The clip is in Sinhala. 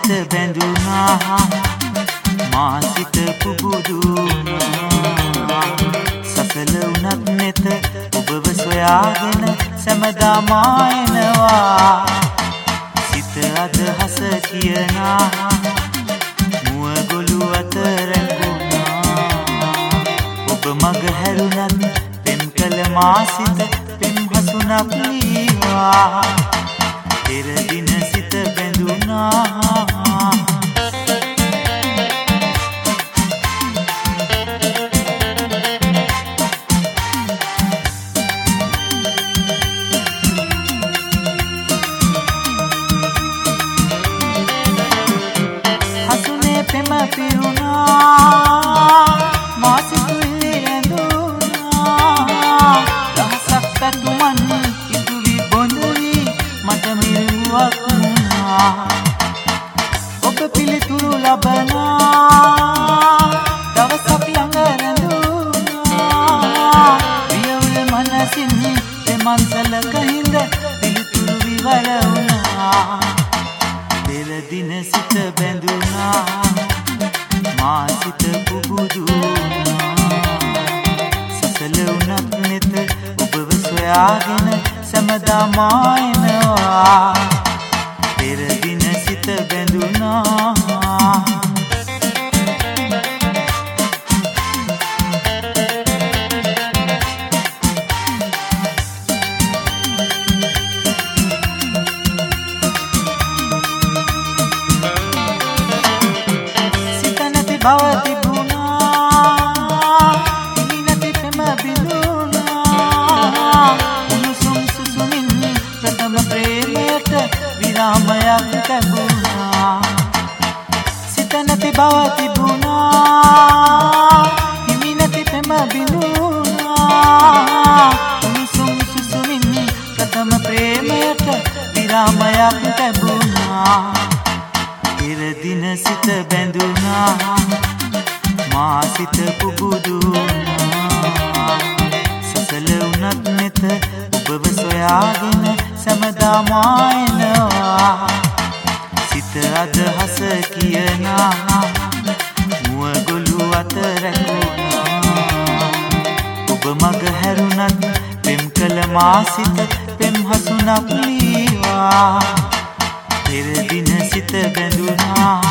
සිත බැඳුනා මා සිත පුබුදුනා සසල උනත් නෙත ඔබව සොයාගෙන සැමදා මා එනවා සිත අදහස කියනා මුව ගොළු අතර ඔබ මග හැරුණත් පෙම් කළ මා සිත පෙම් හසුනක් ලීවා පෙර දින සිත බැඳුනා හසුනේ පෙම පිරුණා මා සිතුවිලි ඇඳුනා දහසක් පැතුමන් ඉතුවි බොඳුයි මට මිරුවක් වුණා ඔබ පිළිතුරු ලබනා දවසක් ළඟ රැඳුනා වියවුල් මනසින් දෙමන්සලක හිඳ පිළිතුරු විවර වුණා පෙර දින සිත බැඳුනා මා සිත පුබුදුනා සසල උනත් නෙත ඔබව සොයාගෙන සැමදා මා එනවා පෙර දින සිත බැඳුනා බව තිබුණා හිමි නැති පෙම බිඳුණා උණුසුම් සුසුමින් ප්‍රථම ප්‍රේමයට විරාමයක් ලැබුණා සිත නැති බව තිබුණා හිමි නැති පෙම බිඳුණා උණුසුම් සුසුමින් ප්‍රථම ප්‍රේමයට විරාමයක් ලැබුණා පෙර දින සිත බැඳුනා මා සිත පුබුදුනා සසල උනත් නෙත ඔබව සොයාගෙන සැමදා මා එනවා සිත අදහස කියනා මුව ගොළු අතර රැඳුණා ඔබ මග හැරුණත් පෙම් කළ මා සිත පෙම් හසුනක් ලීවා පෙර දින සිත බැඳුනා